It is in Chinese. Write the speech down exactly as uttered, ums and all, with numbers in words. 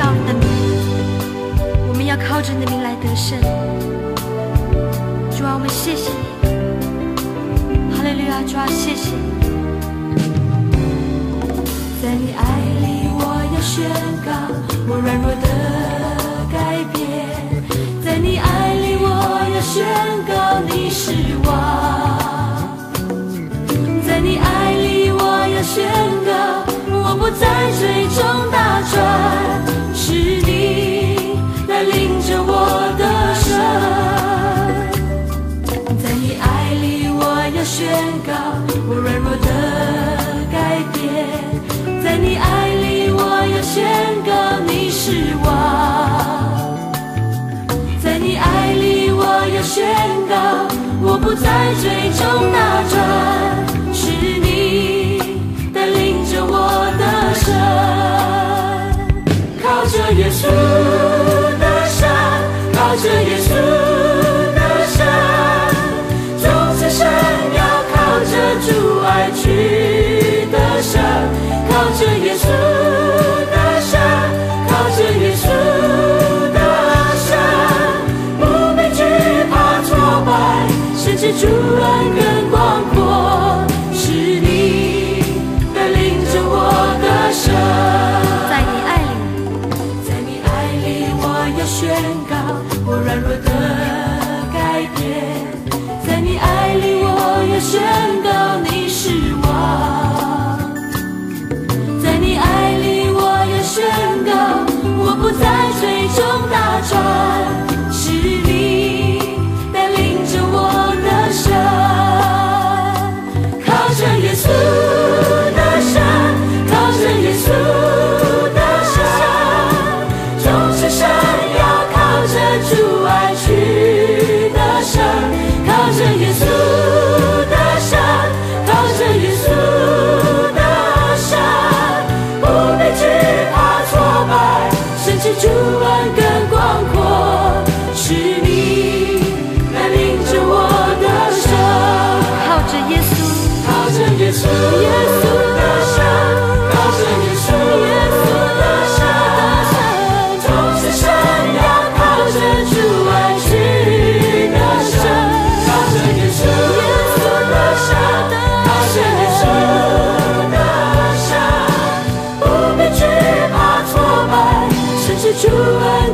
靠你的名，我们要靠着你的名来得胜。主啊，我们谢谢你，哈利路亚！主啊，谢谢你。在你爱里，我要宣告我软弱的改变。在你爱里，我要宣告你是王。在你爱里，我要宣告我不再追踪打转，是你带领着我的生。在你爱里，我要宣告我软弱的改变。在你爱里，我要宣告你是王。在你爱里，我要宣告我不再追踪打转，是你带领着我的生。靠着耶稣的山，靠着耶稣的山，众子神要靠着主爱去得胜。靠着耶稣的山，靠着耶稣的山，不被惧怕挫败，甚至主恩更广阔，是你带领着我的生。在你爱里，在你爱里，我要宣告我软弱的改变。在你爱里，我要宣告你是王。在你爱里，我要宣告我不再追踪打转，是你带领着我的生。靠着耶稣的山，靠着耶稣的山，众子神要靠着主爱去得胜。靠着耶稣的山，靠着耶稣的山，不被惧怕挫败，甚至主恩更广阔，是你带领着我的生。靠着耶稣，靠着耶稣，耶稣的山，靠着耶稣，耶稣的山，众子神要靠着主爱去得胜。靠着耶稣，耶稣的山，靠着耶稣的山，不被惧怕挫败，甚至主恩